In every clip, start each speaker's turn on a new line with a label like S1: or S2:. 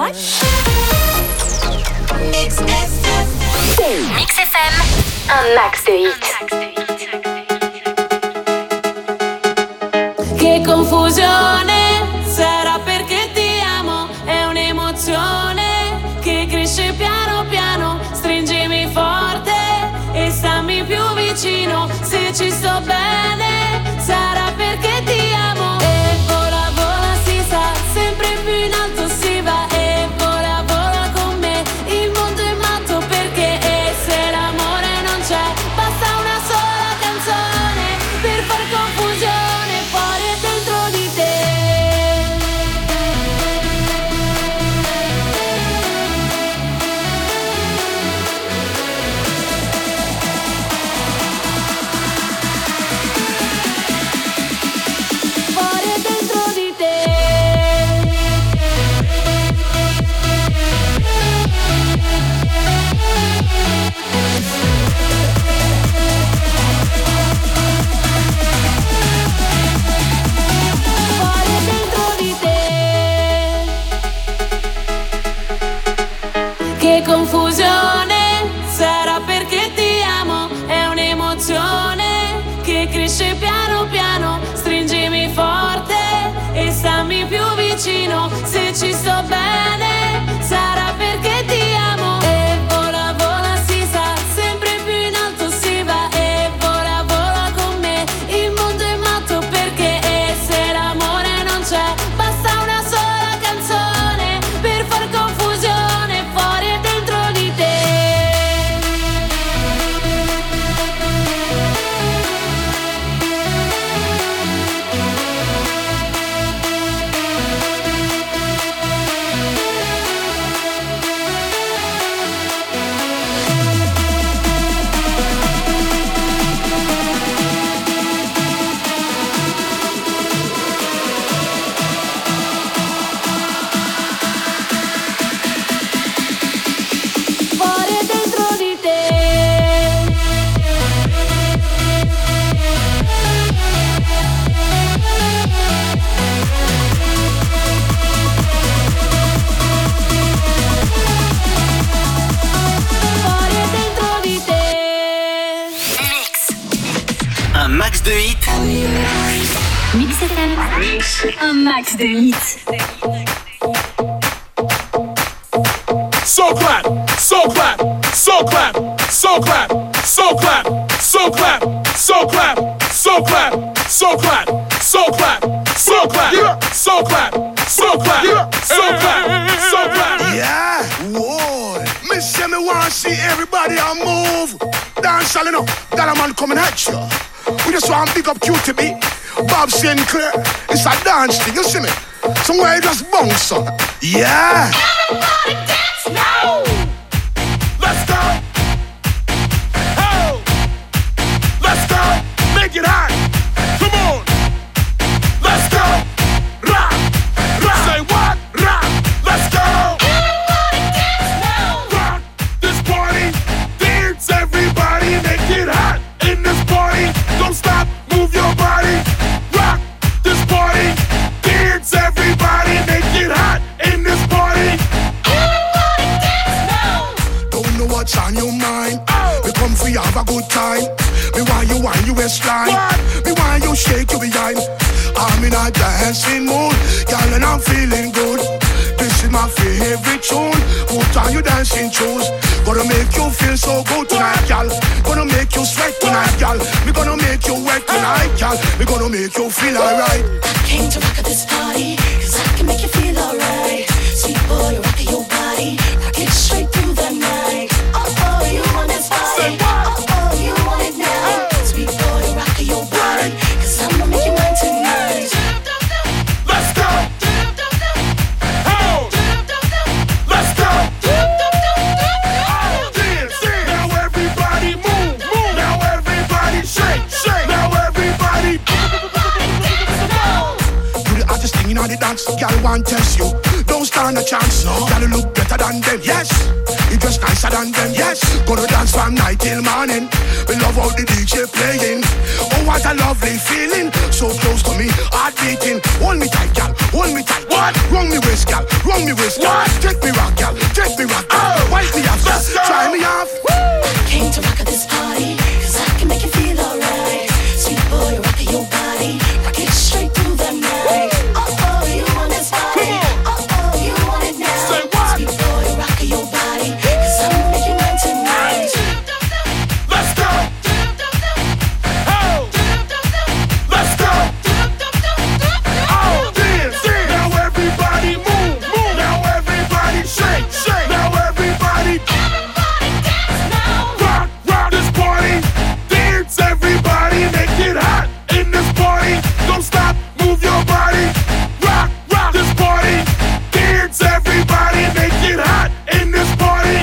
S1: What? Mix FM. Mix FM, un max de hits.
S2: Che confusione, sarà perché ti amo, è un'emozione che cresce piano piano, stringimi forte e stammi più vicino, se ci sto bene, sarà perché ti amo. E vola, vola, si sa, sempre più in alto si va, e vola, vola con me, il mondo è matto perché, e se l'amore non c'è, basta una sola canzone per far confusione fuori e dentro di te. Fuori e dentro di te. Fuori e dentro di te. Che confusione, sarà perché ti amo, è un'emozione che cresce piano piano, stringimi forte e stammi più vicino, se ci sto bene, sarà perché ti amo. E vola, vola, si sa, sempre più in alto si va, e vola, vola con me, il mondo è matto perché, e se l'amore non c'è, basta una sola canzone per far confusione fuori e dentro di te. Fuori e dentro di te. Fuori e dentro di te.
S3: Un max de hits.
S1: Mix FM. Un max de hits.
S4: So clap, so clap, so clap, so clap, so clap, so clap, so clap, so clap, so clap, so clap, so clap, so clap, so clap, so clap, so clap.
S5: Yeah, whoa. Me say me want see everybody on move. Dance all enough, that a man coming at you. We just want to pick up QTB, Bob Sinclair. It's a dance thing, you see me? Somewhere you just bounce on. Yeah.
S4: Everybody dance now. Let's go. Oh. Let's go. Make it hot. Come on. Let's go. Rock. Rock. Say what? Rock. Let's go. Everybody dance now. Rock this party. Dance everybody. Make it hot in this party. Don't stop. Move your body. Rock this party. Dance everybody. Make it hot in this party. Everybody dance now.
S5: Don't know what's on your mind. We come for you, have a good time. Me want you on your waistline. Me want you shake your behind. I'm in a dancing mood, girl, and I'm feeling good. This is my favorite tune. Put on your dancing shoes. Gonna make you feel so good tonight, girl. Gonna make you sweat tonight, girl. Me gonna make you wet tonight, girl. Me gonna make you feel alright.
S6: I came to rock at this party, 'cause I can make you feel alright. Sweet boy, rock your body, rock it straight through the night. Oh, you want this body? Oh, you want it now? Sweet boy, rock your body, 'cause I'ma make you mine tonight.
S4: Let's go. Oh. Let's go. Dance. Now everybody move. Now everybody shake. Now everybody.
S5: Do the hottest thing in all the dance, girl want test you. Don't stand a chance, no. Girl, you look better than them, yes. you just nicer than them. Yes, gonna dance from night till morning. We love how the DJ playing. Oh, what a lovely feeling. So close to me, heart beating. Hold me tight, gal, hold me tight. What? Wrong me waist, gal, wrong me waist, gal. Take me rock, gal, take me rock, gal. Wipe me off, try me off.
S6: Came to rock at this party, cause I can make you feel alright. Sweet boy, rock your body, rock it straight through the night. Oh, you want this body? Oh, you want it now?
S4: Say what?
S6: Sweet boy, rock your body, cause I'm making mine tonight.
S4: Let's go. Oh. Let's go. Oh, dance. Now everybody move. Now everybody shake. Now everybody dance now. Rock this party. Dance everybody. Make it hot in this party. Don't stop, move your body. Rock this party. Dance everybody. Make it hot in this party.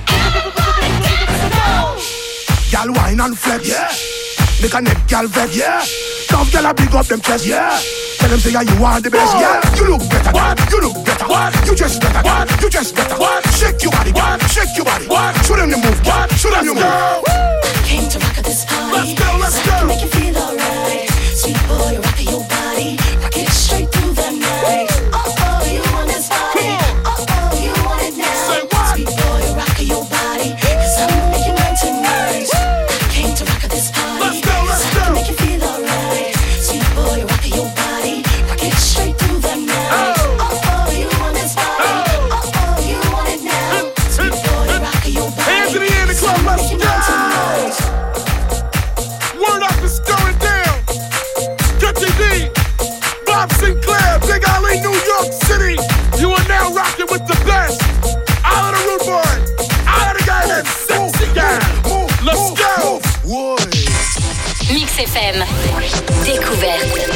S5: Gal wine and flex,
S4: Yeah.
S5: make a neck gal vex, yeah. Love gal a big up them chest, yeah. Tell them say you are the best, yeah. You look better,
S4: What?
S5: you look better,
S4: What?
S5: you just better,
S4: What?
S5: you just better.
S4: What?
S5: Shake your body,
S4: What?
S5: shake your body.
S4: What?
S5: Show them the move,
S4: What?
S5: show them the
S4: Let's
S5: move.
S4: go.
S6: Came to rock at this party,
S4: Let's go, let's
S6: so I can
S4: go.
S6: make you feel alright. Sweet boy, rock your body, rock it straight through the night. Oh, you want this body? Oh, you want it now?
S4: Say what?
S6: Sweet boy, rock your body, cause I'm making mine tonight. Came to rock at this party,
S4: Let's go, let's
S6: so I can
S4: go.
S6: make you feel alright. Sweet boy, rock your body, rock it straight through the night. Oh, you want this body? Oh, you want it now? Sweet boy, rock your body.
S4: Hands in the air in the club, let's
S6: making
S4: go.
S6: mine tonight.
S4: Word up is going down. Get TD, Bob Sinclair, Big Alley, New York City. You are now rocking with the best. Out of the rude boy. Out of the guy that's sexy guy. Let's go.
S1: Mix FM. Découverte.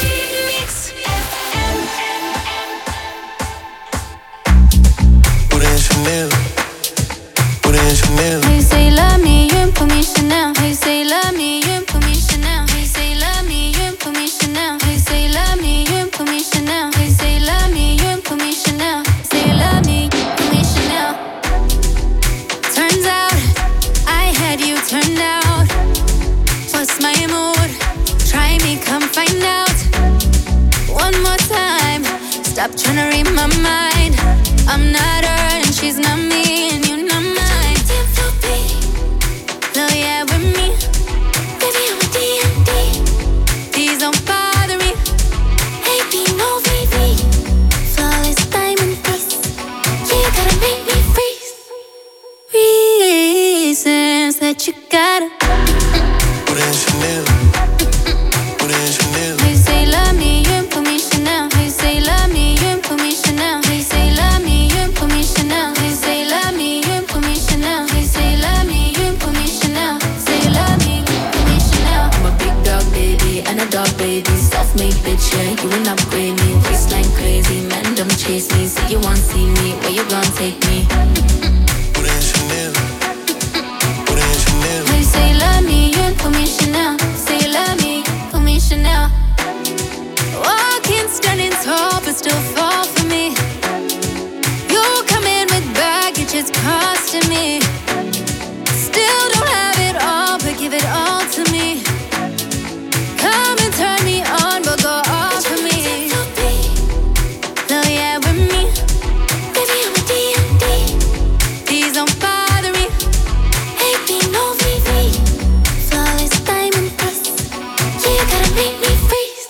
S7: Put in Chanel. Put in Chanel.
S2: Hey, say love me, you ain't put me Chanel. Hey, say love me, you ain't put me Chanel. Hey, say love me, you ain't put me Chanel. Hey, say love me, you ain't put me Chanel. Hey, say love me, you ain't put me Chanel. Say love me, put me Chanel. Turns out I had you turned out. What's my mood? Try me, come find out. One more time. Stop trying to read my mind. I'm not her and she's not me, and you're not mine. No, yeah, with me. Baby, I'm a D&D. Please don't bother me. AB, no VV. Flawless diamond face. Yeah, you gotta make me freeze. Reasons that you gotta.
S7: Put in Chanel. Put in Chanel.
S2: Hey, say love me, you ain't put me Chanel. Hey, say love me, you ain't put me Chanel. Hey, say love me, you ain't put me Chanel. Hey, say love me, you ain't put me Chanel. Hey, say love me, you ain't put me Chanel. Say love me, put me Chanel. I'm a big dog baby and a dog baby. Self-made bitch, yeah, you ain't upgrade me. Waistline crazy, man, don't chase me. Say you want see me, where you gon' take me?
S7: Put in Chanel. Put in Chanel.
S2: Hey, say love me, you ain't put me Chanel. Say love me, put me Chanel. Walking, standing tall, but still fall for me. You come in with baggage, it's costing me. Still don't have it all, but give it all to me. Come and turn me on, but go off for me. No, yeah, with me. Baby, I'm a D&D. Please don't bother me. AB, no VV. Flawless diamond face. Yeah, you gotta make me freeze.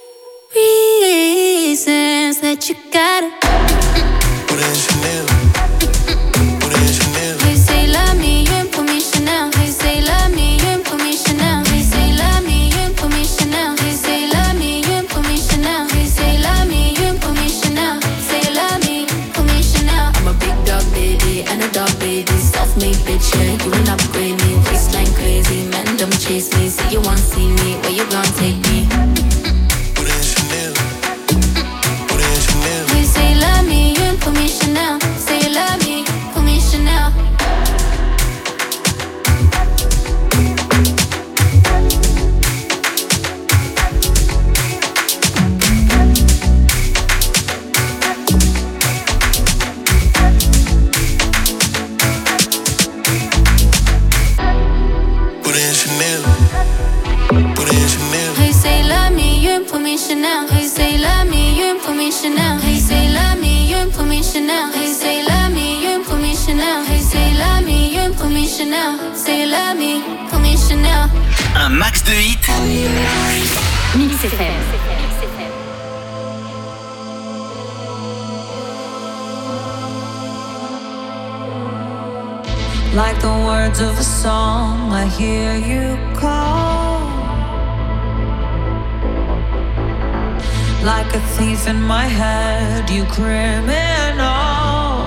S2: Reasons that you gotta.
S7: Put in Chanel. Put in Chanel.
S2: Hey, say love me, you ain't put me Chanel. Hey, say love me, you ain't put me Chanel. Hey, say love me, you ain't put me Chanel. Hey, say love me, you ain't put me Chanel. Hey, say love me, you ain't put me Chanel. Say love me, put me Chanel. I'm a big dog baby and a dog baby. Self-made bitch, yeah, you ain't upgrade me. Waistline crazy, man, don't chase me. Say you want see me, where you gon' take me?
S7: Put in Chanel. Put in Chanel.
S2: Hey, say love me, you ain't put me Chanel. Say love me, put me Chanel. Chanel. Hey, say love me, you ain't put me Chanel. Hey, say love me, you ain't put me Chanel. Hey, say love me, you ain't put me Chanel. Hey, say love me, you ain't put me Chanel. Say love me, put me Chanel.
S3: Un max de hits.
S1: Mix FM.
S8: Like the words of a song, I hear you call. Like a thief in my head, you criminal.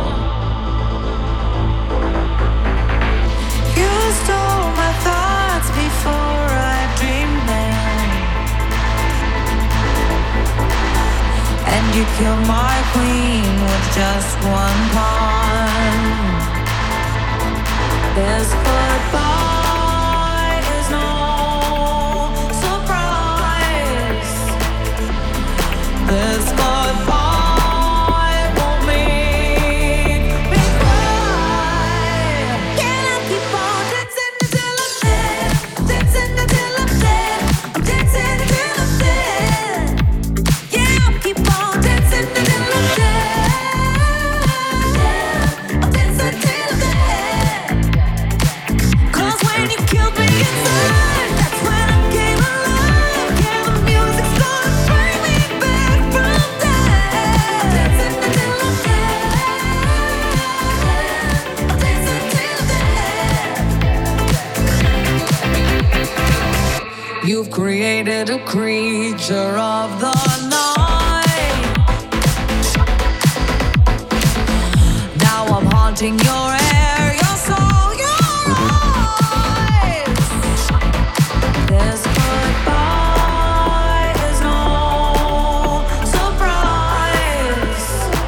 S8: You stole my thoughts before I dreamed them, and you killed my queen with just one pawn. This goodbye is no surprise. This goodbye won't make me cry. Can I keep on dancing until I'm dead? Dancing until I'm dead. I'm dancing until I'm dead. Yeah, I'll keep on dancing until I'm dead. I'm dancing until I'm dead. When you killed me inside, that's when I came alive. Yeah, the music's gonna bring me back from death. Dancing until I'm dead. Dancing until dead. You've created a creature of the night. Now I'm haunting your air, your soul, your eyes. This goodbye is no surprise.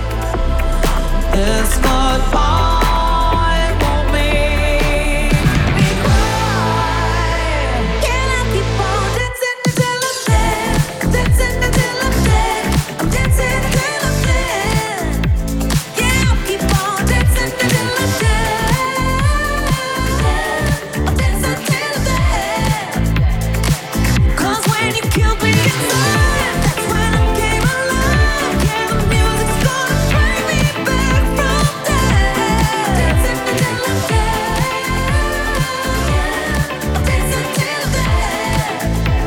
S8: This goodbye won't make me cry. Can I keep on dancing until I'm dead? Dancing until I'm dead. I'm dancing until I'm dead. Yeah, I'll keep on dancing until I'm dead. I'm dancing until I'm dead. 'Cause when you killed me inside, that's when I came alive. Yeah, the music's gonna bring me back from death. Dancing until I'm dead. I'm dancing until I'm dead.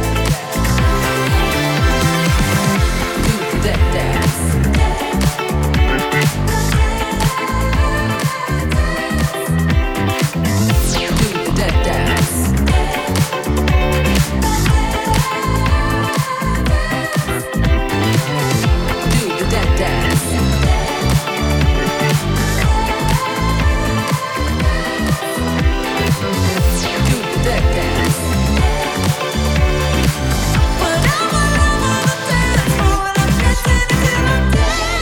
S8: Do that dance. Do that dance. Do that dance. Do that dance. But I'm all over the dance floor and I'm dancing until I'm dead.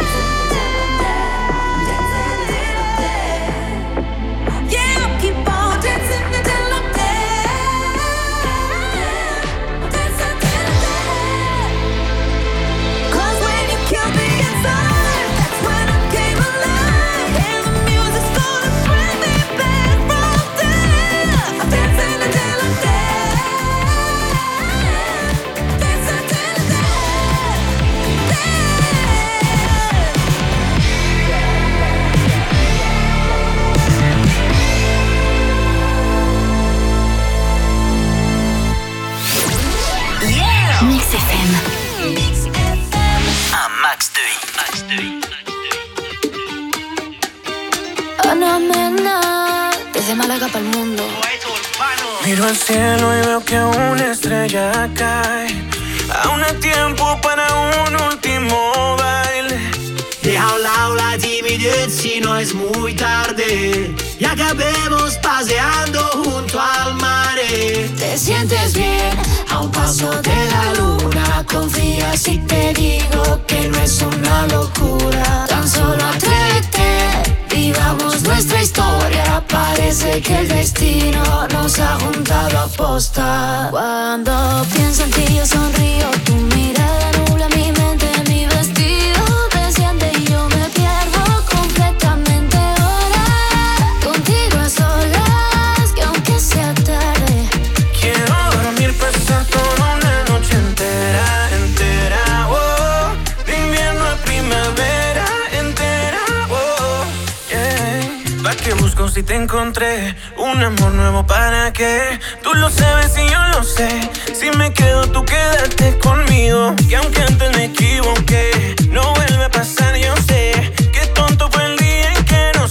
S8: Yeah, I'll keep on dancing until I'm dead. I'm dancing until I'm dead. 'Cause when you killed me inside, that's when I came alive. And the music's gonna bring me back from death. I'm dancing until I'm dead. Dancing until I'm dead.
S1: Mix FM.
S3: Un max de hits.
S2: Anamena, desde Málaga para el mundo.
S9: Miro al cielo y veo que una estrella cae. Aún hay tiempo para un último baile.
S10: Deja a un lado la timidez si no es muy tarde. Y acabemos paseando junto al mar.
S2: Te sientes bien a un paso de la luna. Confía si te digo que no es una locura. Tan solo atrévete, vivamos nuestra historia. Parece que el destino nos ha juntado a posta. Cuando pienso en ti yo sonrío. Tu mirada nubla mi mente, mi vestido desciende y yo me pierdo completamente ahora. Contigo a solas, que aunque sea tarde,
S9: Quiero dormir, pasar toda una noche entera, entera. ¿qué busco si te encontré? Un amor nuevo, ¿para qué? Tú lo sabes y yo lo sé. Si me quedo, tú quédate conmigo. Que aunque antes me equivoqué, no vuelve a pasar, yo sé. Qué tonto fue el día en que nos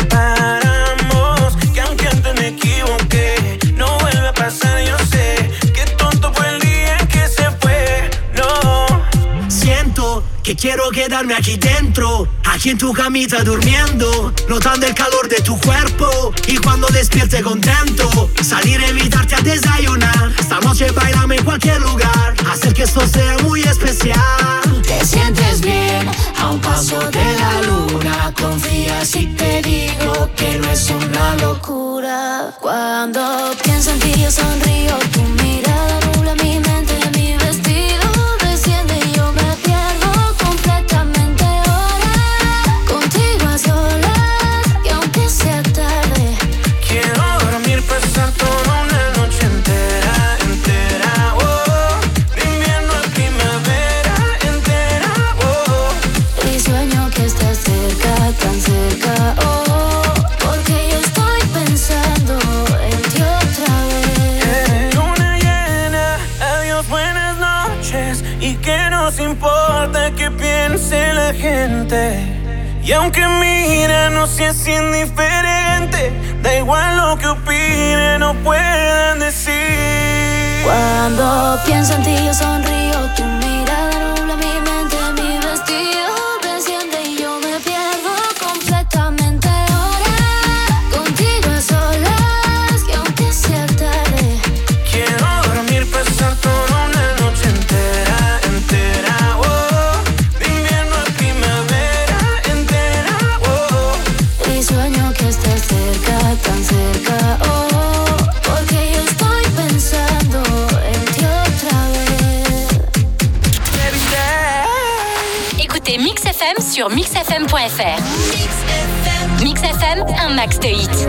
S9: separamos. Que aunque antes me equivoqué, no vuelve a pasar, yo sé. Qué tonto fue el día en que se fue, no.
S10: Siento que quiero quedarme aquí dentro, aquí en tu camita durmiendo, notando el calor de tu cuerpo. Y cuando despierte contento, salir a invitarte a desayunar. Esta noche bailame en cualquier lugar, hacer que esto sea muy especial.
S6: Te sientes bien a un paso de la luna. Confía si te digo que no es una locura. Cuando pienso en ti yo sonrío. Tu mirada nubla mi mente, mi vestido desciende y yo me pierdo completamente ahora. Contigo a solas y aunque sea tarde,
S9: quiero dormir, pasar toda una noche entera, entera, oh. De invierno a primavera, entera, oh.
S6: y sueño que estás cerca, tan cerca, oh. Porque yo estoy pensando en ti otra vez.
S9: Luna llena, adiós, buenas noches. Y que nos importa que piense la gente. Y aunque mira, no seas indiferente. Da igual lo que opinen o puedan decir.
S6: Cuando pienso en ti yo sonrío. Tu mirada nubla mi mente, mi vestido desciende y yo me pierdo completamente ahora. Contigo a solas y aunque sea tarde,
S9: quiero dormir, pasar toda una noche entera, entera, oh. De invierno a primavera, entera, oh.
S6: y sueño que estás cerca, tan cerca, oh. Porque yo estoy pensando en ti otra vez.
S1: Écoutez Mix FM sur mixfm.fr. Mix FM, un max de hits.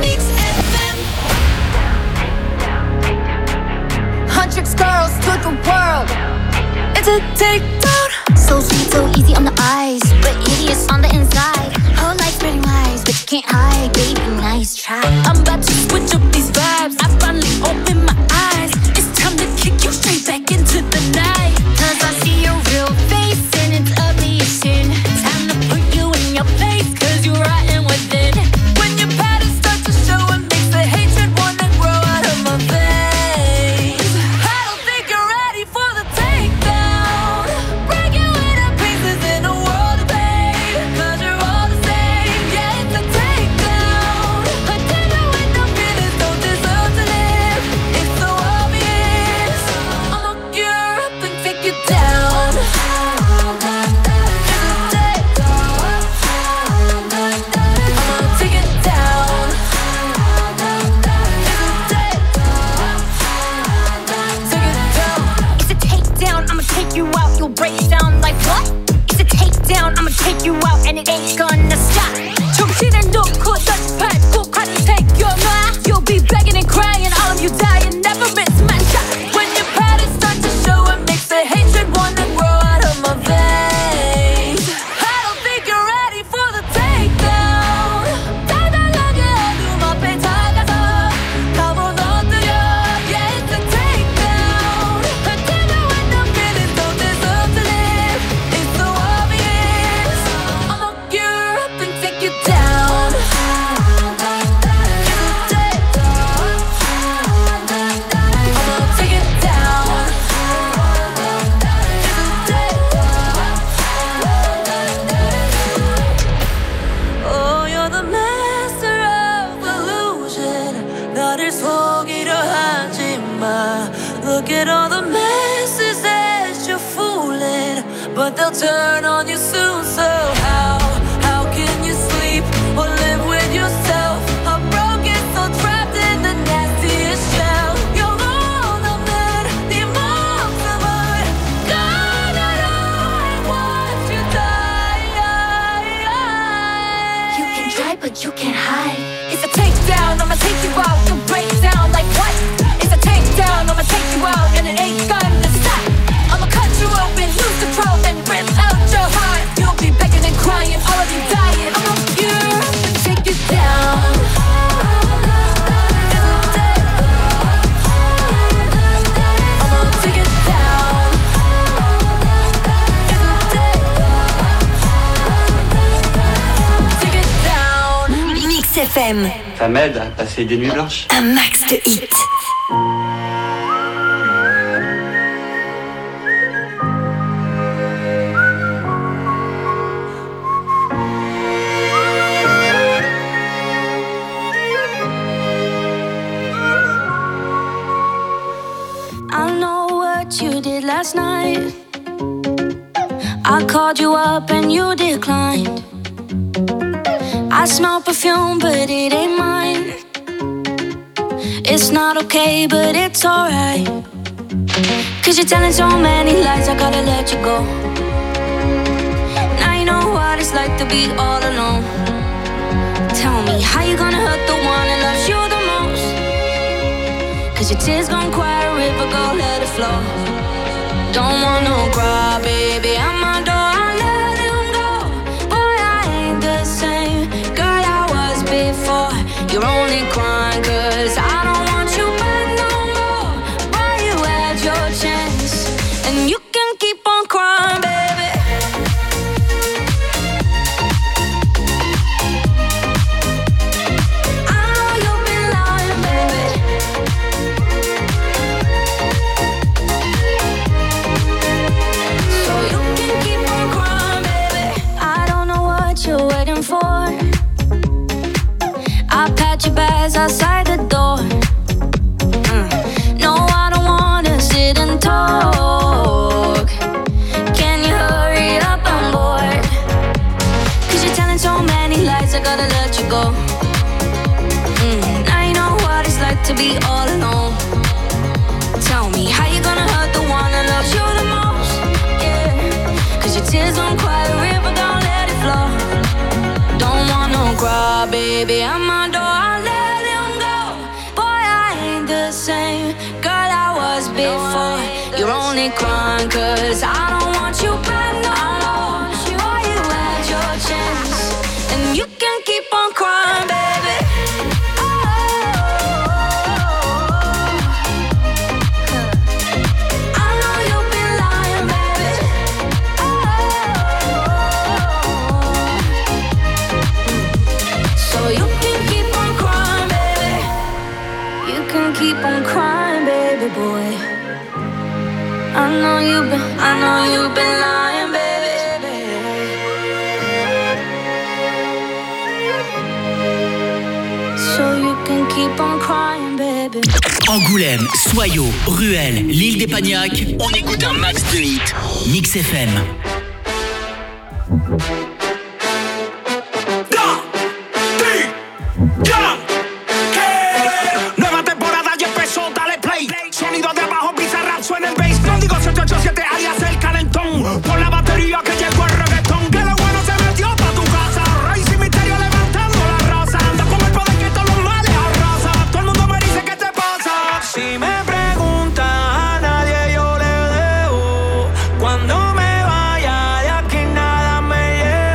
S8: Hundreds girls to the world. It's a takedown. So sweet, so easy on the eyes, but idiots on the inside. Whole life spreading lies, but you can't hide, baby. Nice try. I'm about to switch up these vibes. I finally opened my eyes. It's time to kick you straight back into the night. 'Cause I see your real face and it's ugly as sin. Time to put you in your place, 'cause you're rotten within. When your patterns start to show, it makes the hatred wanna grow out of my veins. I don't think you're ready for the takedown. Break you into pieces in a world of pain. 'Cause you're all the same, yeah, it's a takedown. A dinner with no feelings don't deserve to live. It's so obvious. I'll look you up and take you down. It's a takedown. I'ma take it down. It's a takedown. I'ma take you out, you'll break down like what? It's a takedown, I'ma take you out and it ain't gonna stop. 정신을 놓고 touchpad, 꼭 take your mind. You'll be begging and crying, all of you dying, never miss my shot. When your patterns start to show, it makes the hatred wanna grow out of my veins. I don't think you're ready for the takedown. 달달하게 어둠 앞에 다가서 가본 엎드려, yeah, it's a takedown. A dinner with no feelings don't deserve to live. It's so obvious. I'll look you up and take you down. It's a takedown. I'ma take it down. Oh, you're the master of illusion. 나를 속이려 하지 마. Look at all the messes that you're fooling, but they'll turn on you soon. So how can you sleep or live with yourself? A broken soul trapped in the nastiest shell. 영혼 없는 네 모습을 가다로 I want you die. You can try but you can't hide. It's a takedown, I'ma take you out and break down like what? It's a takedown, I'ma take you out and it ain't gonna stop. I'ma cut you open, lose control and rip out your heart. You'll be begging and crying, all of you dying. I'ma cure and take you down.
S1: FM.
S11: Ça m'aide à passer des nuits blanches.
S1: Un max de hits.
S2: I know what you did last night. I called you up and you declined. I smell perfume, but it ain't mine. It's not okay, but it's alright. Cause you're telling so many lies, I gotta let you go. Now you know what it's like to be all alone. Tell me, how you gonna hurt the one that loves you the most? Cause your tears gon' quiet a river, go let it flow. Don't want no cry, baby, I'm my door, I let him go. Boy, I ain't the same girl I was before. You're only crying cause I don't want you back no more. Boy, you had your chance, and you can keep on crying, baby. I know you've been lying, baby. So you can keep on crying, baby. I don't know what you're waiting for. I pat your bags outside the door. No, I don't wanna sit and talk. Can you hurry up? I'm bored. Cause you're telling so many lies, I gotta let you go. Now you know what it's like to be all alone. Tell me, how you gonna hurt the one that loves you the most? Yeah. Cause your tears don't quiet a river, don't let it flow. Don't want no cry, baby, I'm my door, I let him go. Boy, I ain't the same girl I was before. You're only crying cause I don't want you back no more. Boy, you had your chance, and you can keep on crying, baby. I know you've been lying, baby. So you can keep on crying, baby. You can keep on crying, baby boy. I know you've been lying, baby. So you can keep on crying, baby.
S3: Angoulême, Soyaux, Ruelle, l'île des Pagnacs, on écoute un max de hits. Mix FM.
S10: Nueva temporada ya empezó, dale play. Sonido de abajo, bizarrap, suena el bass. Código 787, alias el calentón. Por la batería que llegó el reggaetón. Que lo bueno se metió pa' tu casa. Rey sin misterio levantando la raza. Anda con el poder que todos los males arrasa. Todo el mundo me dice ¿qué te pasa? Si me preguntas a nadie yo le debo. Cuando me vaya de aquí nada me llevo.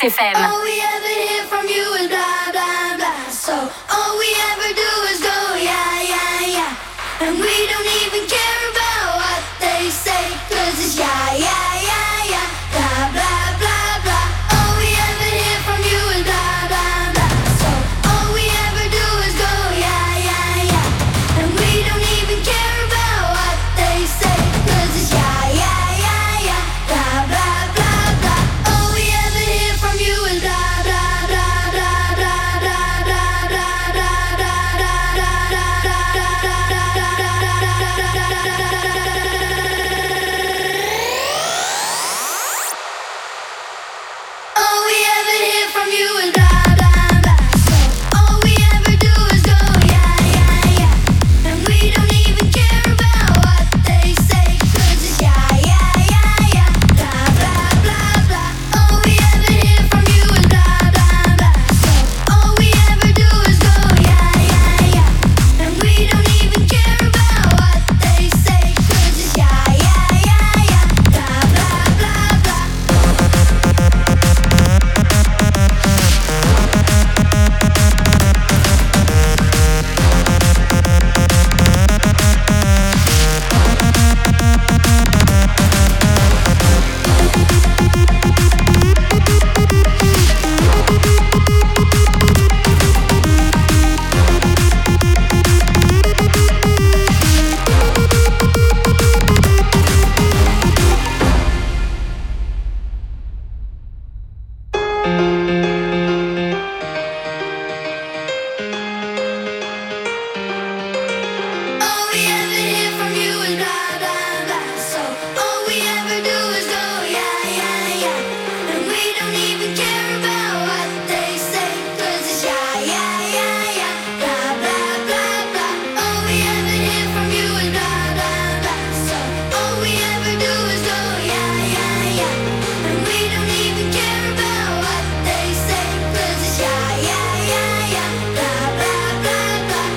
S1: FM.
S6: All we ever hear from you is blah, blah, blah. So all we ever do is go, yeah, yeah, yeah. And we don't even care about what they say, 'cause it's yeah, yeah, yeah, yeah. Blah, blah, blah, blah. All we ever hear from you is blah, blah, blah. So all we ever do is go, yeah, yeah, yeah. And we don't even care about what they say, 'cause it's yeah, yeah, yeah, yeah. Blah, blah, blah, blah. All we ever hear from you is blah, blah, blah, blah, blah, blah, blah, blah, blah, blah, all we ever hear from you is blah, blah, blah. So all we ever do is go, yeah, yeah, yeah. And we don't even care about what they say, 'cause it's yeah, yeah, yeah, yeah. Blah, blah, blah, blah. All we ever hear from you is blah, blah, blah. So all we ever do is go, yeah, yeah, yeah. And we don't even care about what they say, 'cause it's yeah, yeah, yeah, yeah. Blah, blah, blah, blah. All we ever hear from you is blah, blah, blah. So all we ever do is go, yeah, yeah, yeah. And we don't even care about what they say, 'cause it's yeah, yeah, yeah, yeah. Blah, blah, blah, blah. All we ever hear from you is blah, blah, blah. So all we ever do is go, yeah, yeah, yeah. And we don't even care about what they say, 'cause it's yeah, yeah, yeah, yeah. Blah, blah, blah, blah.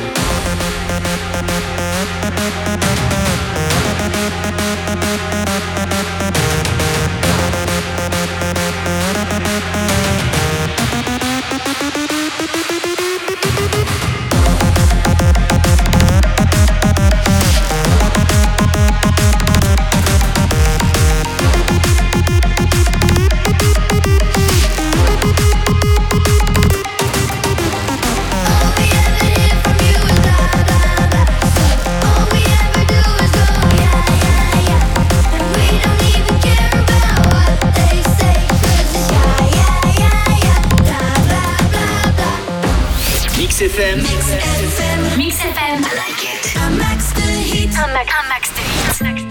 S6: All we ever hear from you is blah, blah, blah. So all we ever do is go, yeah, yeah, yeah. And we don't even care about what they say, 'cause it's yeah, yeah, yeah, yeah. Blah, blah, blah, blah.
S3: Mix FM.
S1: Mix FM. I like it.
S6: Un max de hits.
S1: Un max de hits.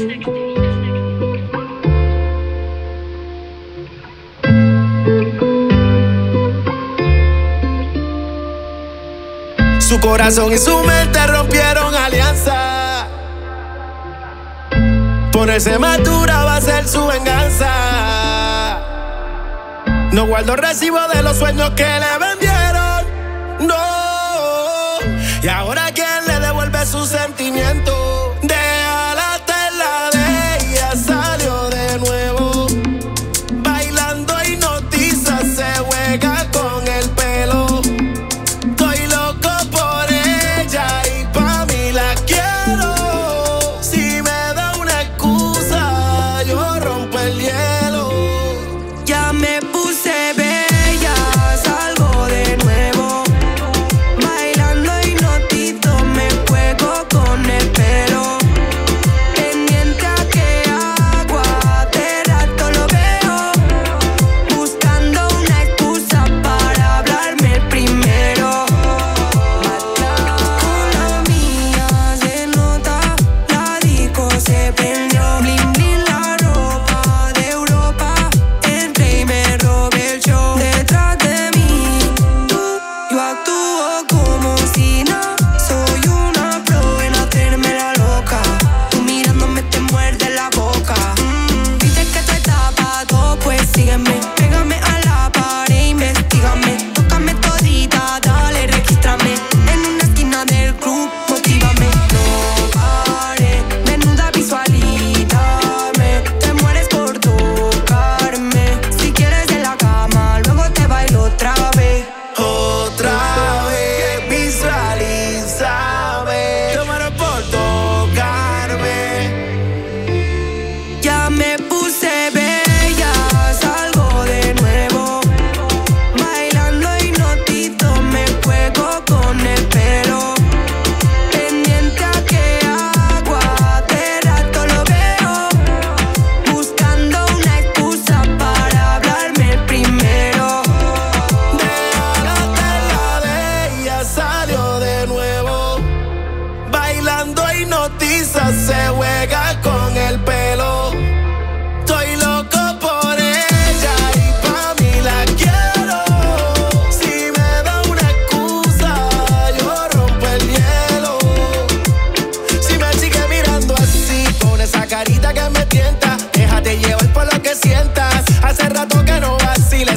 S12: Su corazón y su mente rompieron alianza. Ponerse más dura va a ser su venganza. No guardo recibo de los sueños que le vendieron. No. Y ahora quién le devuelve su sentimiento. Déjala en la de ella, salió de nuevo. Bailando hipnotiza, se juega con el pelo. Estoy loco por ella y pa' mí la quiero. Si me da una excusa, yo rompo el hielo.
S8: Ya me puse bella, salgo de nuevo. Bailando hipnotito, me juego con el pelo.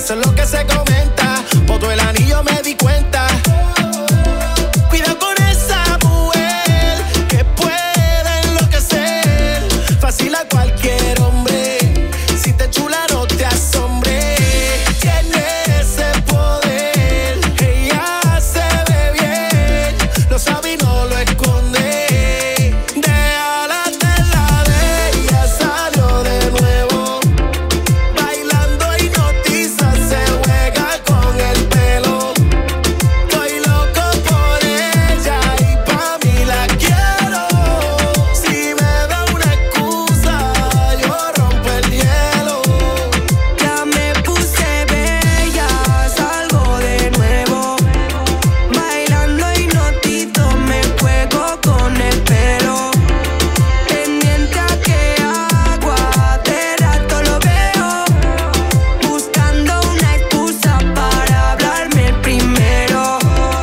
S12: eso es lo que se comenta. Por el anillo me di cuenta. Cuidado con esa mujer que puede enloquecer. Fácil a cualquier hombre. Si te chula no te asombre. Tiene ese poder. Ella se ve bien. Lo sabe y no lo esconde. Déjala de la de ella. Salió de nuevo. Bailando hipnotiza. Se juega con el pelo. Estoy loco por ella y pa' mí la quiero. Si me da una excusa, yo rompo el hielo.
S8: Ya me puse bella, salgo de nuevo. Bailando hipnotizo, me juego con el pelo. Pendiente a qué agua, de rato lo veo. Buscando una excusa para hablarme el primero.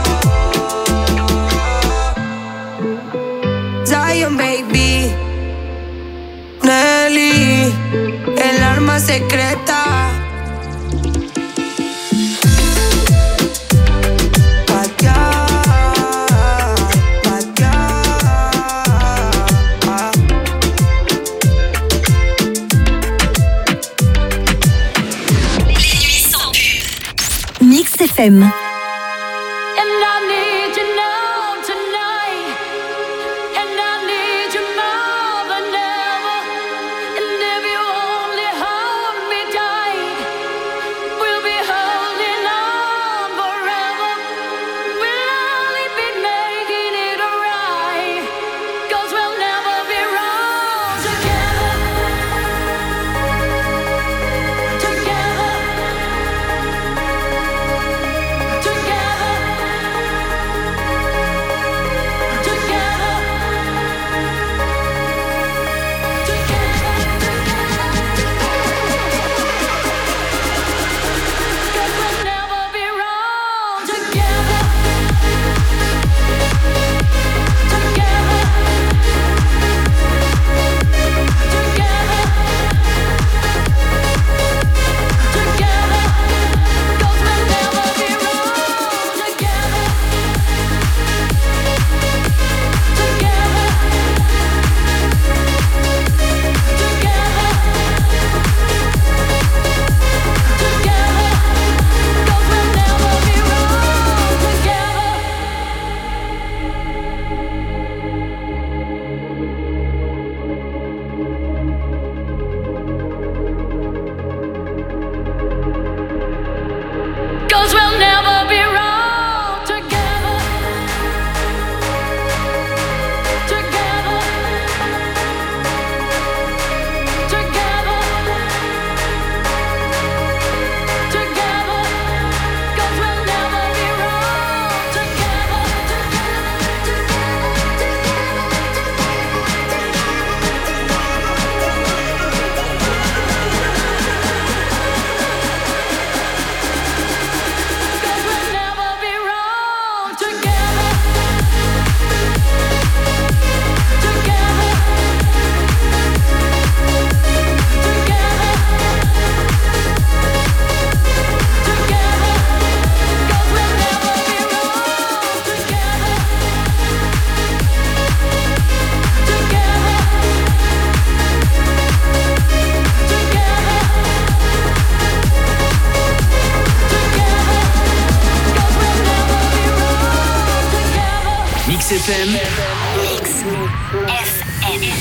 S8: Zion baby, Nelly, el arma secreta. Patear, patear.
S1: Mix FM.
S2: And I need you now tonight. And I need you more than ever. And if you only hold me tight, we'll be holding on forever. We'll only be making it right. 'Cause we'll never be wrong together. Together.
S3: Mix FM.
S1: Mix FM.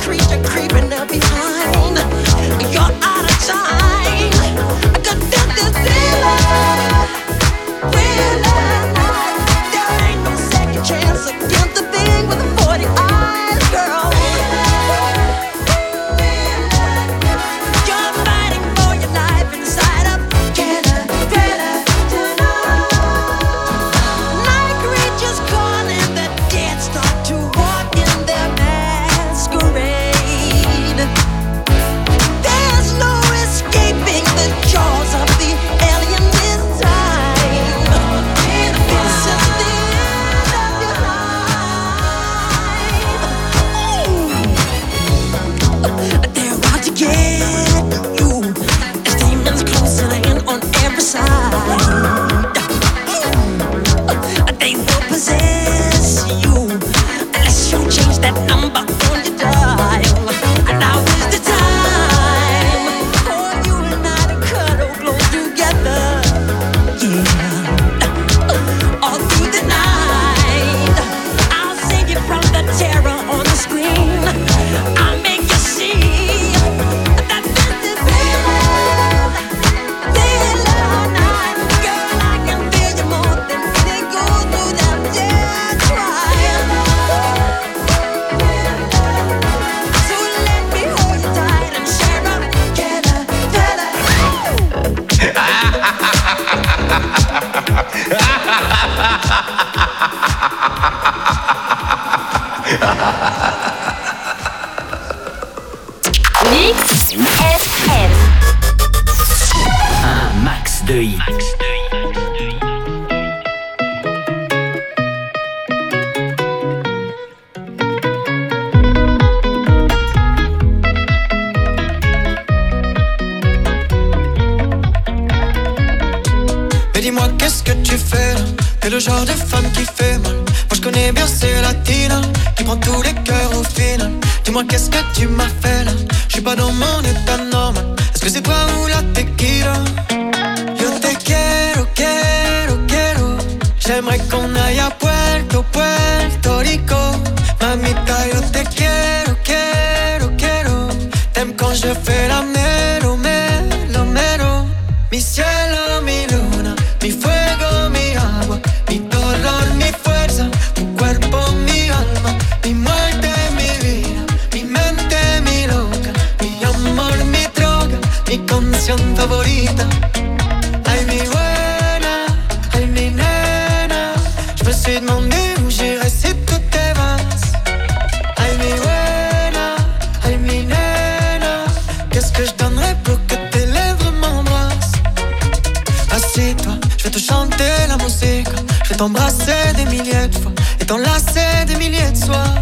S6: creature creeping up behind. You're out of time. I could feel this feeling. There ain't no second chance against the thing with the 40 eyes, girl. You're fighting for your life inside of night creatures calling, the dead start to walk in their masquerade. There's no escaping the jaws of the alien this time. This is the end of your life. They're out to get you. As demons closing in on every side. They will possess you unless you change that number on your dial. And now is the time for you and I to cuddle close together. Yeah, all through the night, I'll save you from the terror on the screen. I'll make you see that this is real night. Girl, I can feel you more than they go through that death trial. So let me hold you tight and share up together.
S1: Mix FM.
S3: Un max de hits.
S12: Mais dis-moi qu'est-ce que tu fais là? T'es le genre de femme qui fait mal. Moi je connais bien ces latinas qui prend tous les cœurs au final. Dis-moi qu'est-ce que tu m'as fait là? Je suis pas dans mon état normal. Est-ce que c'est toi ou la tequila? Yo te quiero, quiero, quiero. J'aimerais qu'on aille à Puerto Rico. Mamita, yo te quiero, quiero, quiero. T'aimes quand je fais la mero, mero, mero. Mi cielo, mi luna, mi fuego, mi agua, mi dolor, mi fuerza, tu cuerpo, mi alma, mi muerte, mi vida, mi mente, mi loca, mi amor, mi droga, mi canción favorita. Ay, mi buena, ay, mi nena, je me suis demandé où j'irais si tout te vas. Ay, mi buena, ay, mi nena, qu'est-ce que je donnerais pour que tes lèvres m'embrassent. Assieds-toi, je vais te chanter la musique. Je vais t'embrasser des milliers de fois et t'enlacer des milliers de soirs.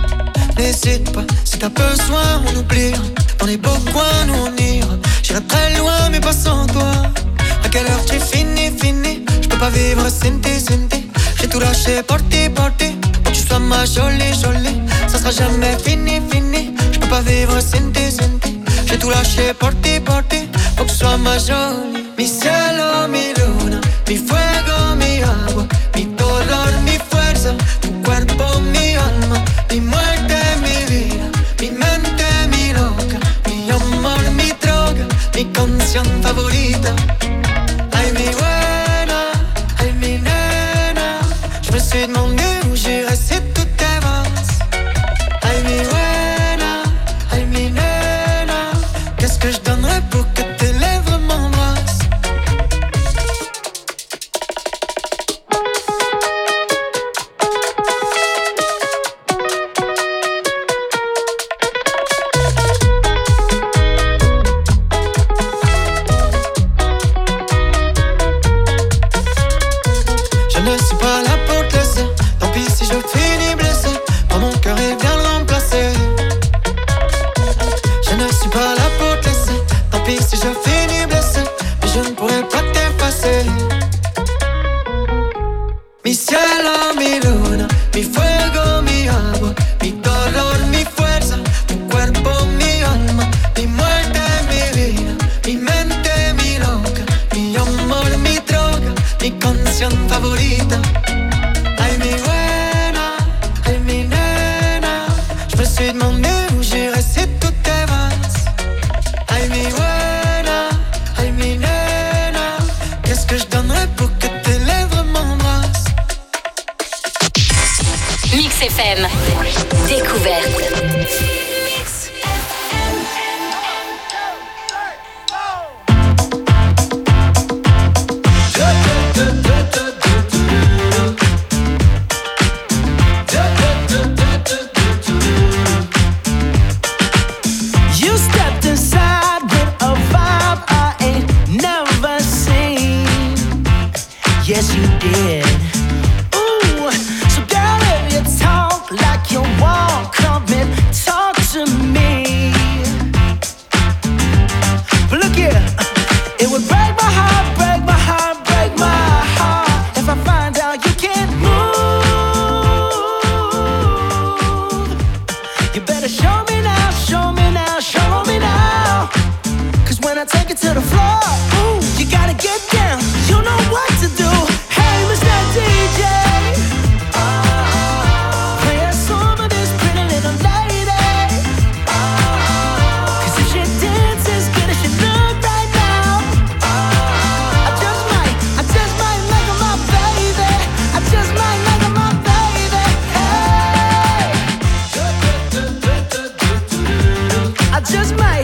S12: N'hésite pas, si t'as besoin, on oubliera. Dans les beaux coins, nous on ira. J'irai très loin, mais pas sans toi. À quelle heure tu finis? Je peux pas vivre sans tes. J'ai tout lâché pour ti. Pour que tu sois ma jolie. Ça sera jamais fini. Je peux pas vivre sans tes. J'ai tout lâché pour ti. Pour que tu sois ma jolie. Mi cielo, mi luna, mi fuego, mi agua, mi dolor, mi fuerza, tu cuerpo, mi alma, mi muerte, mi vida, mi mente, mi loca, mi amor, mi droga, mi canción favorita. Ay, mi buena, ay, mi nena, je me suis demandé où j'irais si tout te vas. Ay, mi buena, ay, mi nena, qu'est-ce que je donnerais pour que tes lèvres m'embrassent.
S1: Mix FM. Découverte.
S10: You stepped inside with a vibe I ain't never seen. Yes, you did. Ooh, so girl, if you talk like you walk, come and talk to me. But look here, it would break my heart, break my heart, break my heart if I find out you can't move. You better show me now, show me now, show me now. 'Cause when I take it to the floor, ooh, you gotta get down. You know what to do. Hey, Mr. DJ, play a song of this pretty little lady. 'Cause if she dances as good as she look right now, I just might make her my baby. I just might make her my baby. Hey, I just might.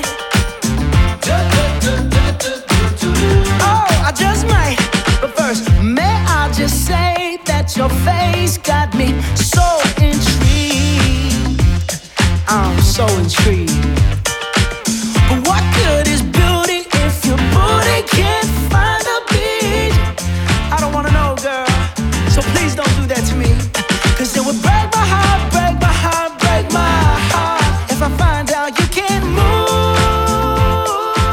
S10: Oh, I just might. But first, may I just say that your face got me so intrigued. I'm so intrigued. But what good is beauty if your booty can't find a beat? I don't wanna know, girl, so please don't do that to me. 'Cause it would break my heart, break my heart, break my heart if I find out you can't move.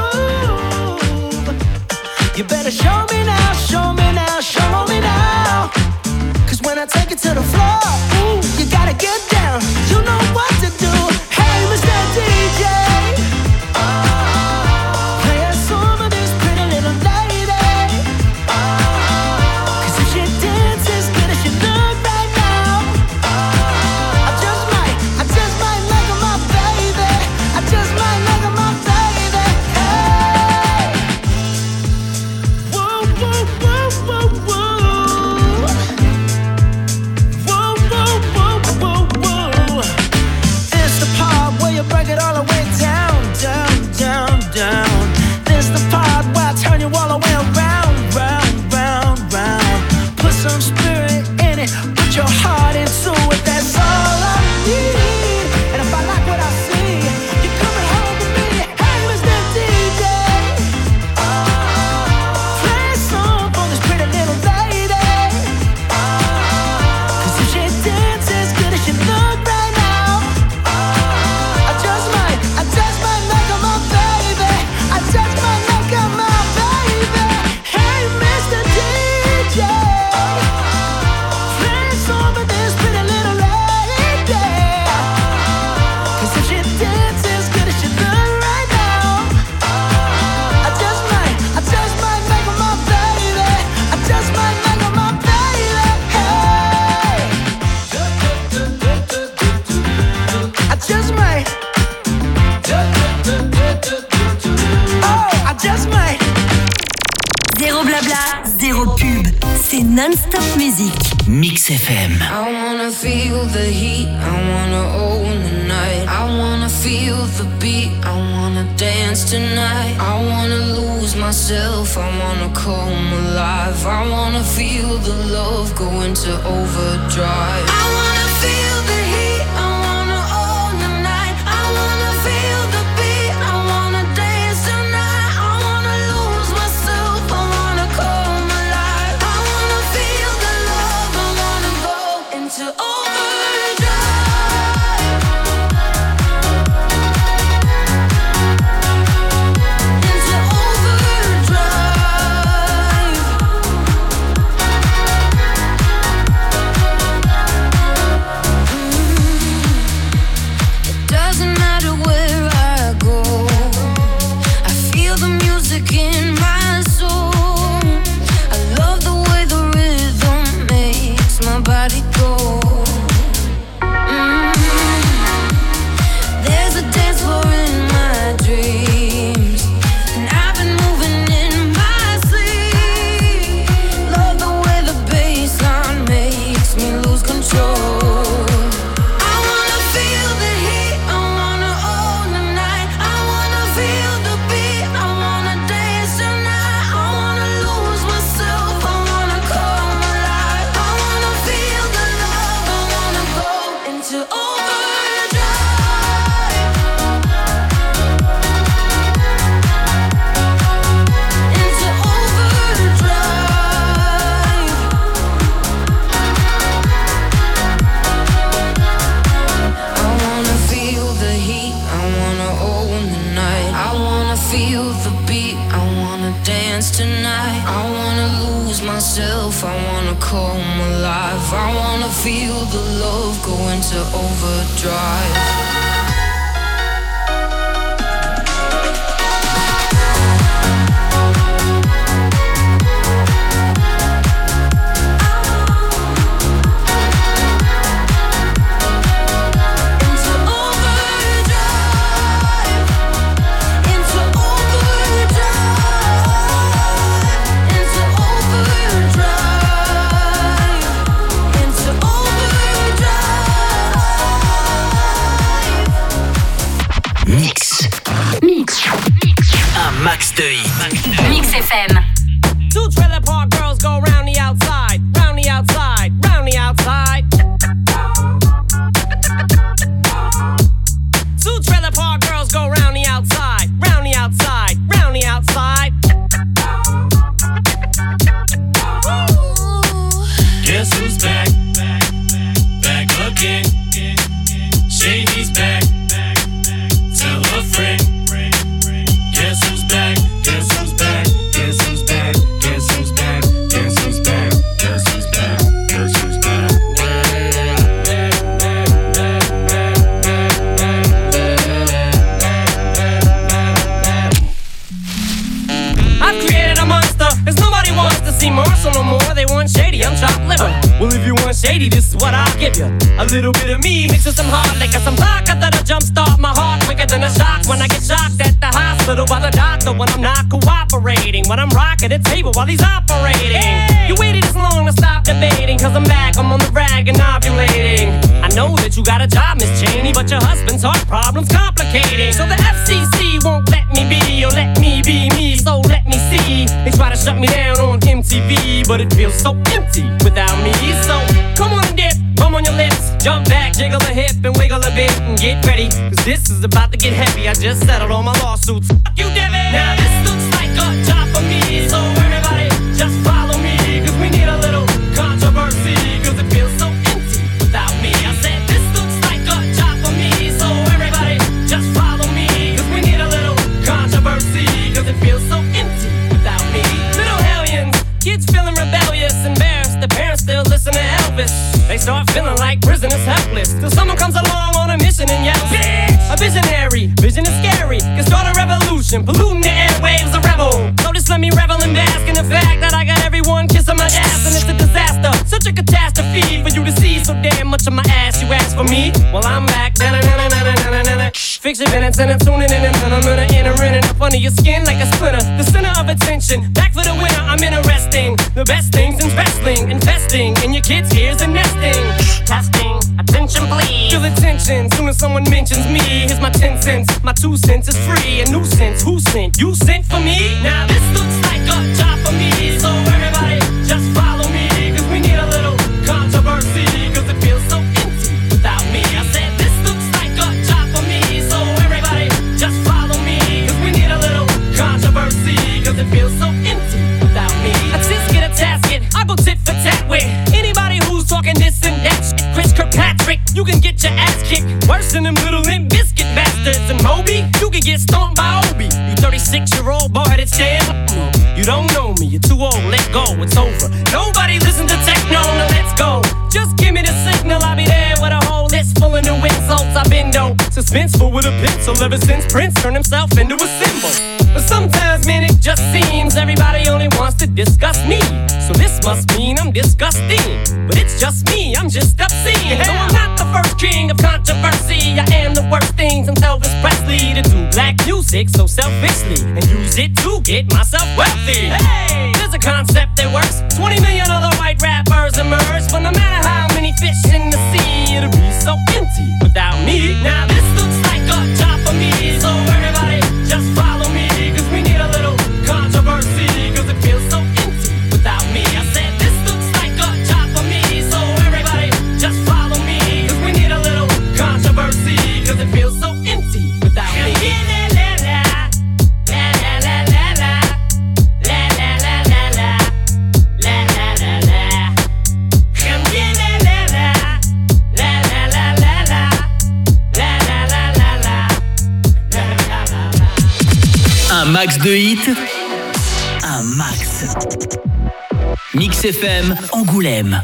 S10: You better show me now, show me now, show me now. 'Cause when I take it to the floor, ooh, you gotta get down. You know what to do. Hey, Mr. DJ, play a song of this pretty little lady. 'Cause if she dances as good as she look right now, I just might make her my baby. I just might make her my baby. Hey, whoa, whoa, whoa, whoa, whoa. Whoa, whoa, whoa, whoa, whoa. This the part where you break it all the way down, down, down, down. This the part where I turn you all the way around, round, round, round. Put some spirit in it, put your heart into it. That's all I need. And if I like what I see, you're coming home with me. Hey, Mr. DJ, play a song for this pretty little lady. 'Cause if she dances as good as she look right now, I just might make her my baby. I just might make her my baby. Hey, Mr. DJ, play a song for this pretty little lady. 'Cause if she dances as good as she look right now, I just might make her my baby. I just might make her my baby. Hey, I just might. Oh, I just might.
S1: Zéro blabla, zéro pub. C'est non-stop musique.
S3: Mix FM.
S2: I wanna feel the heat, I wanna own the night. I wanna feel the beat, I wanna dance tonight. I wanna lose myself, I wanna come alive. I wanna feel the love go into overdrive. I wanna feel the heat, I wanna own the night. I wanna feel the beat, I wanna dance tonight. I wanna lose myself, I wanna come alive. I wanna feel the love, I wanna go into overdrive. Into overdrive.
S13: feel the beat, I wanna dance tonight. I wanna lose myself, I wanna come alive. I wanna feel the love go into overdrive.
S3: Max de hit.
S1: Mix FM.
S14: Two trailer park girls go round the outside, round the outside, round the outside. Two trailer park girls go round the outside, round the outside, round the outside.
S15: Guess who's back? Back again. Shady's back. Tell a friend. Guess who's back? Guess who's back? Guess who's back? Guess who's back? Guess who's back? Guess who's back? Guess who's back?
S14: I've created a monster, cause nobody wants to see Marshall no more. They want Shady, I'm chopped liver. Well, if you want Shady, this is what I'll give you. A little bit of me mixed with some hard liquor, some vodka that'll jumpstart my heart quicker than a shock when I get shocked at the hospital by the doctor when I'm not cooperating. When I'm rocking the table while he's operating. Hey! You waited this long to stop debating, cause I'm back, I'm on the rag and ovulating. I know that you got a job, Miss Cheney, but your husband's heart problem's complicating. So the FCC won't let me be, or let me be me, so let me see. They try to shut me down on MTV, but it feels so empty without me. So come on and dip, bum on your lips, jump back, jiggle a hip and wiggle a bit and get ready, cause this is about to get heavy. I just settled all my lawsuits. Fuck you, Debbie. Now this looks like a job for me, so everybody just follow me, cause we need a little controversy, cause it feels so empty without me. I said this looks like a job for me, so everybody just follow me, cause we need a little controversy, cause it feels so empty without me. Little hellions, kids feeling rebellious, embarrassed, the parents still listen to Elvis. They start feeling like prisoners helpless, till someone comes along on a mission and yells, bitch! A visionary, vision is scary, can start a revolution, polluting the airwaves, a rebel. So just let me revel and bask in the fact that I got everyone kissing my ass, and it's a disaster, such a catastrophe for you to see so damn much of my ass. You ask for me? Well, I'm back. Fix your minutes and I'm tuning in and I'm gonna enter in and up under your skin like a splinter. The center of attention, back for the winner. I'm interesting. The best things in wrestling, investing in your kids' ears and nesting. Testing, attention please. Feel attention soon as someone mentions me. Here's my 10 cents, my 2 cents is free. A nuisance, who sent? You sent for me? Now this looks like a job for me, so everybody just follow me, cause we need a little controversy, cause it feels so empty without me. I said this looks like a job for me, so everybody just follow me, cause we need a little controversy, cause it feels so empty without me. I just get a tasket, I go tit for tat with anybody who's talking this and that shit. Chris Kirkpatrick, you can get your ass kicked worse than them little Limp Bizkit bastards. And Moby, you can get stomped by Obi. You 36-year-old boy headed stand. You don't know me, you're too old, let go, it's over. Nobody listen to techno, now let's go. Just give me the signal, I'll be there with a whole list full of new insults. I've been though suspenseful with a pencil ever since Prince turned himself into a symbol. But sometimes, man, it just seems everybody only wants to discuss me. So this must mean I'm disgusting. But it's just me, I'm just obscene. No, I'm not the first king of controversy. I am the worst thing since Elvis Presley to do black music so selfishly and use it to get myself wealthy. Hey, there's a concept that works. 20 million other white rappers emerge, but no matter how many fish in the sea, it'll be so empty without me. Now this looks like a job for me, so everybody just follow me, cause we need a little controversy, cause it feels so empty without me. I said this looks like a job for me, so everybody just follow me, cause we need a little controversy, cause it feels so empty without me.
S3: Un max de hits, un max. Mix FM Angoulême.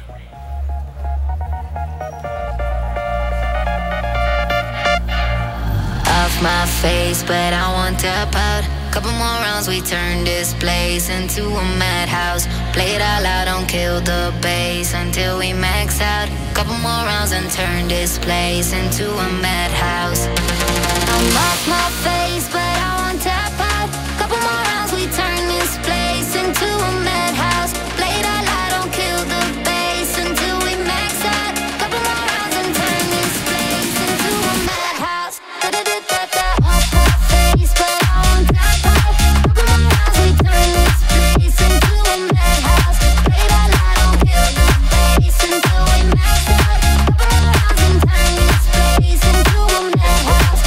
S13: Off my face, but I won't tap out. Couple more rounds, we turn this place into a madhouse. Play it all out, don't kill the bass until we max out. Couple more rounds and turn this place into a madhouse. I'm off my face, but I won't tap out. Couple more rounds, we turn this place into a madhouse. Play it all out, don't kill the bass until we max out. Couple more rounds and turn this place into a madhouse. Off my face, but I won't tap out. Couple more rounds, we turn this place into a madhouse. Play it all out, don't kill the bass until we max out. Couple more rounds and turn this place into a madhouse.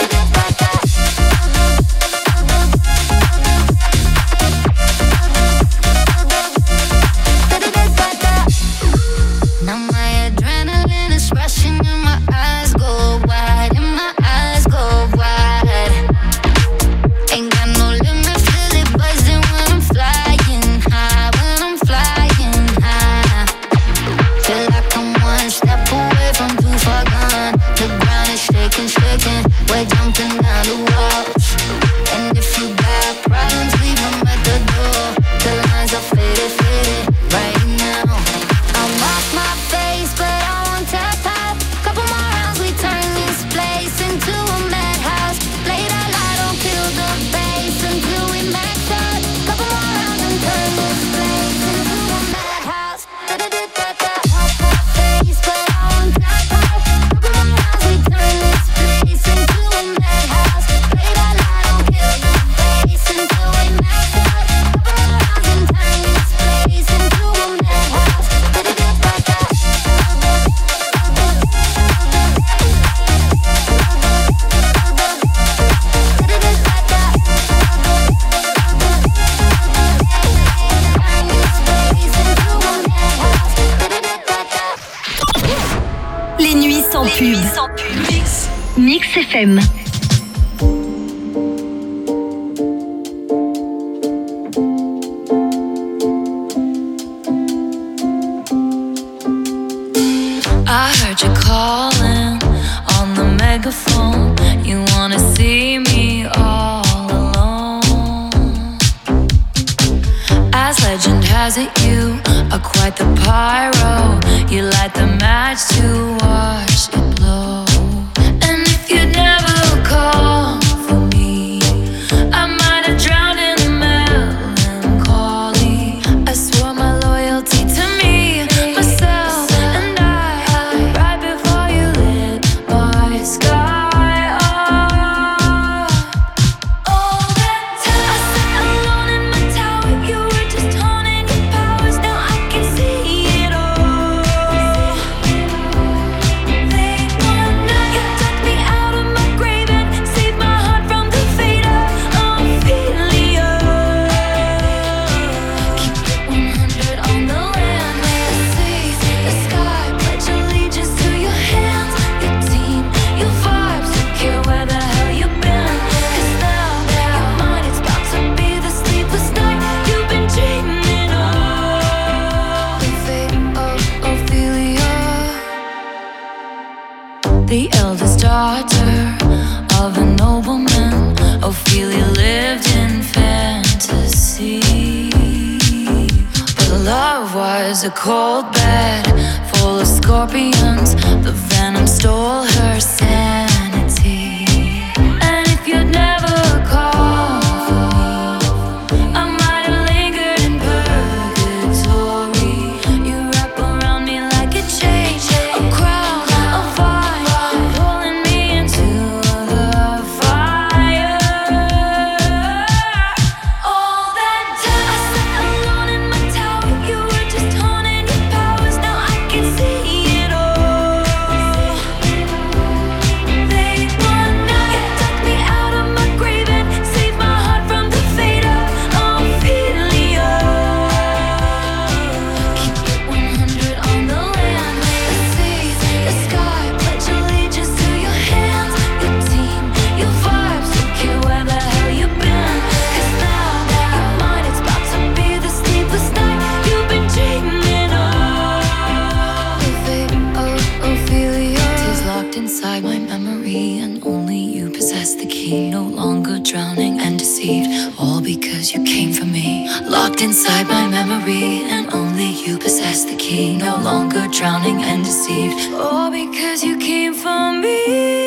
S13: Now my adrenaline is rushing and my eyes go wide, and my eyes go wide. Ain't got no limit, feel it buzzing when I'm flying high, when I'm flying high. Feel like I'm one step away from too far gone. The ground is shaking, shaking, we're jumping down the walls. And if you got problems, leave them at the door. The lines are faded, faded right now. I'm off my face, but I won't tap out. Couple more rounds, we turn this place into a madhouse. Play it all out, don't kill the bass until we max out. Couple more rounds and turn this place into a madhouse. Off my face, but I won't tap out. Couple more rounds, we turn this place into a madhouse. Play it all out, don't kill the bass until we max out. Couple more rounds and turn this place into a madhouse.
S1: Les nuits sans pub. Mix FM.
S13: I heard you calling on the megaphone. You wanna see me all alone. As legend has it, you are quite the pyro. You light the match to watch it blow. And if you'd never call for me, I might have drowned in the melancholy. I swore my loyalty to me, myself, and I, right before you lit my sky up. All that time I sat alone in my tower, you were just honing your powers. Now I can see it all. Late one night, you dug me out of my grave and saved my heart from the fate of Ophelia. Keep it 100 on the land, may I see the sky. Pledge allegiance to your hands, your team, your vibes. Don't care where the hell you've been, 'cause now your mind is about to be the sleepless night you've been dreaming of. The fate of Ophelia, the eldest daughter of a nobleman. Ophelia lived in fantasy, but love was a cold bed full of scorpions. The venom stole her sanity. And if you'd never call for me, I might have lingered in purgatory. You wrap around me like a chain, a crown, a vine, pulling me into the fire. All that time I sat alone in my tower, you were just honing your powers. Now I can see it all. possess the key. No longer drowning and deceived. All because you came for me. Locked inside my memory, and only you possess the key. No longer drowning and deceived. All because you came for me.